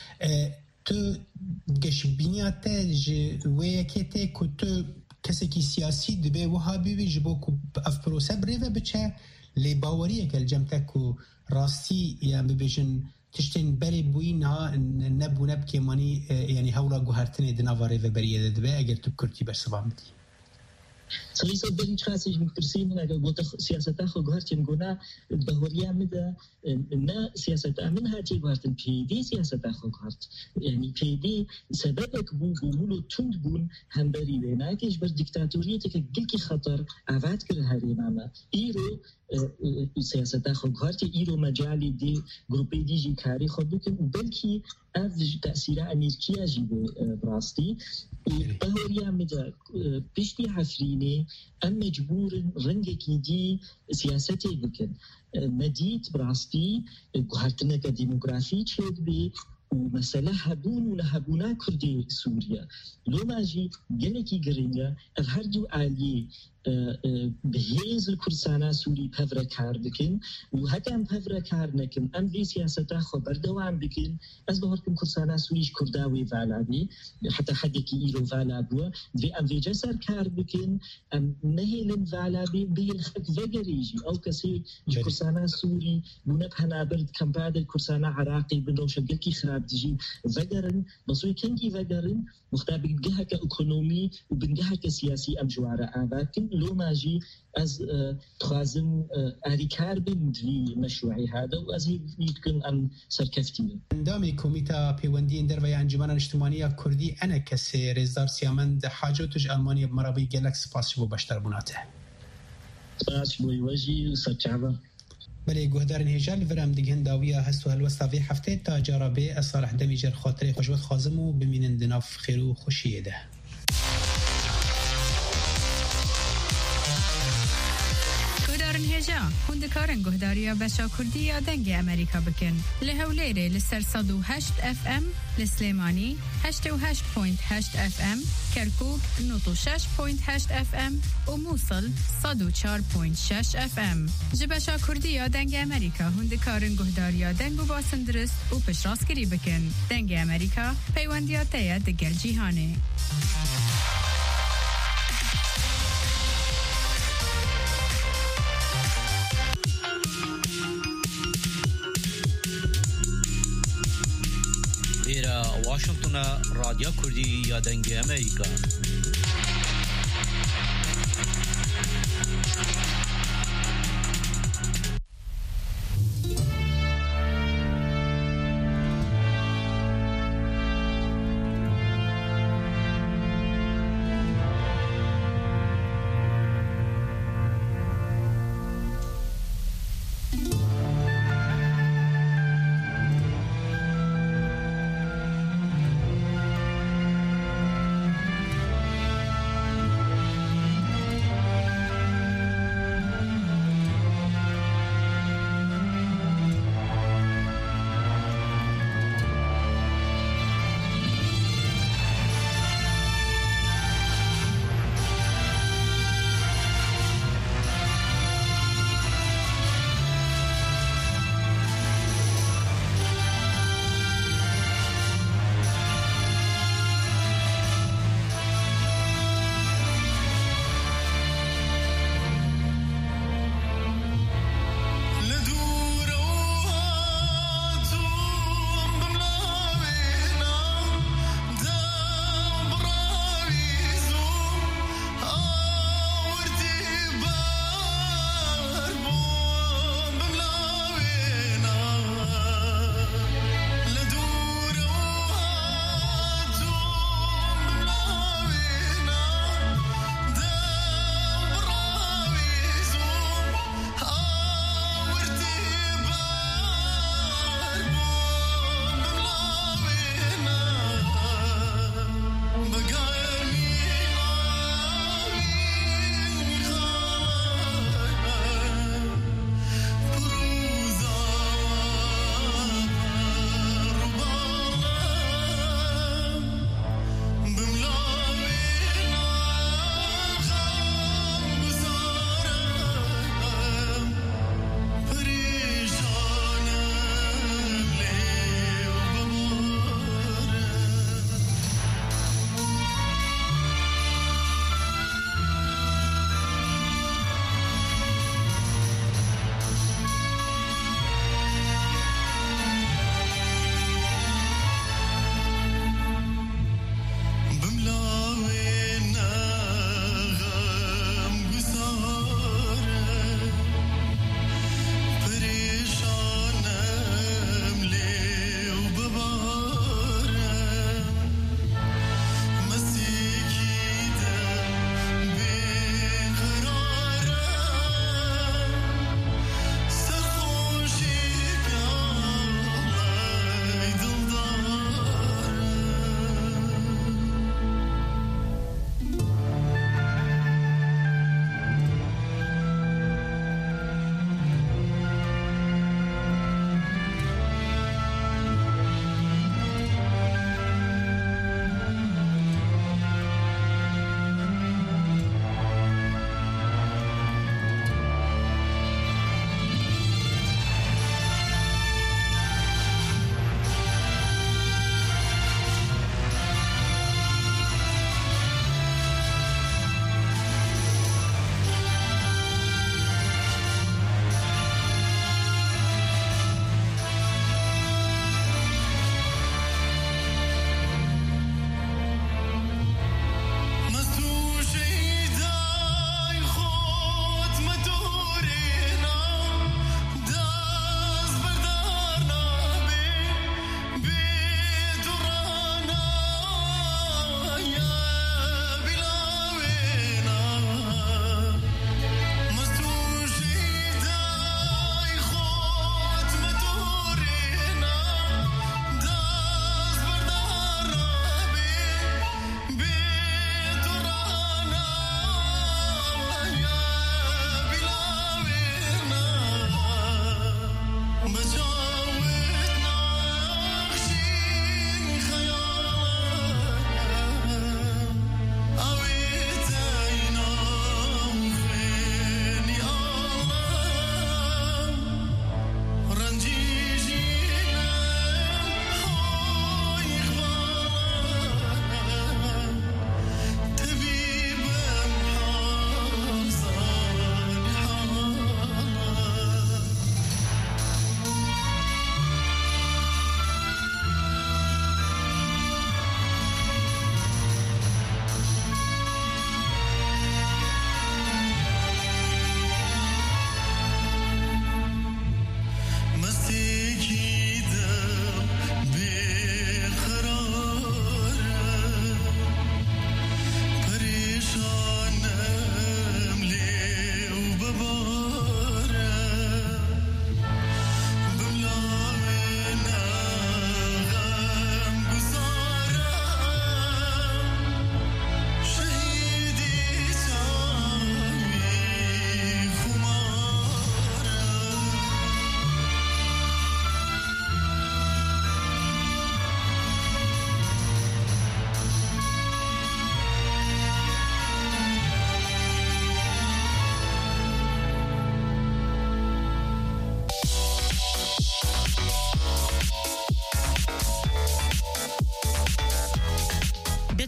تو جشبينيات ويكيتي كنت كسكي سياسي دبي وهابي بيجبوك اف بروسه بريفه بتشه لباوريه كالجمتك راستي يعني بيجن تشتين بري بوينها نبو نبكي ماني يعني هولا جوهرتني دنافاري بريه دبي اگر تو كرتي برسبامتي سليسة بريد خاصي مكترسين هناك قلت سياسة خو قهرتين قنا بهوريا مدى نا سياسة منها تي قهرتين بي دي سياسة خو قهرت يعني بي دي سببك بو بولو تند بون هم بري ويناكيش بر ديكتاتوريتك قلكي خطر عفات كل هاري ماما إيرو سياسة خو قهرتي إيرو مجالي دي جروبي دي جي كاري خو بكن بلكي أفج تأثير أمريكية جيبه براستي بهوريا مدى بيشتي حفريني أم مجبور رنجكي دي سياستي بكن مديت براستي قهرتنا كديموغرافي تشيد بي ومسألة هبون ولهبونا كردي سوريا لو ماجي جنكي قرينيا أفهردو آلي بهيز الكرسانة سوري بهفرة كار بكن وهكا بهفرة كار نكن أم في سياسة خبر دوام بكن أز بهركم كرسانة سوريش كرداوي فالابي حتى حدكي إيرو فالابوا في أم في جسر كار بكن أم نهيلن فالابي بين خك فقريجي أو كسي كرسانة سوري بنبهنا برد كم بعد الكرسانة عراقي بنروش قلكي خراب تجي فقرن بصوي كنجي فقرن مختابق بجهك اقتصادي وبنجهك سياسي ام جواره لكن لو ماجي از تخازم اريكار بندوي مشروعي هذا واز يمكن ان سركفتي اندامي كوميتا بيوندي اندرفي انجمن الاجتماعيه كردي انا كسي رزدار سيامند حاجتش المانيا بمرابي جالكس باسبو باشتر بناته باسبو يواجي سرچابه بله گهدارن هجال ورم دیگه داویا هستو هلوستا وی هفته تا جرابه صالح دمیجر خاطر خوشبخت خازم و ببینن دناف خیر و خوشیه ده هجا هندکارن گهداریا بشا کردی یا دنگ امریکا بکن لهولیره لسر 108 اف ام لسلیمانی 88.8 اف ام کرکوک 96.8 اف ام و موصل 104.6 اف ام جبشا کردی یا دنگ امریکا هندکارن گهداریا دنگ و باسندرست و پشراسکری بکن دنگ امریکا پیوندیاته دگل جیهانه واشنطن راديو كردي يا دنگي أمريكا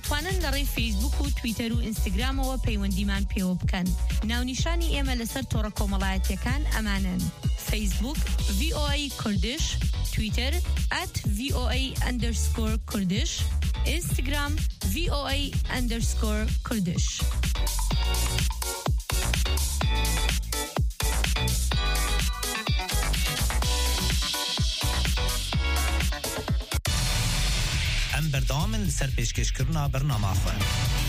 دەتوانن لەڕێی فیسبوک و تویتەر و ئینستاگرامەوە پەیوەندیمان پێوە بکەن. ناونیشانی ئێمە لەسەر تۆڕە کۆمەڵایەتیەکان ئەمانن: فیسبوک VOA کوردش، تویتر @VOA_کوردش، ئینستاگرام VOA_کوردش. ام بردامن لسر پیشکشکرنا برنامه خواه.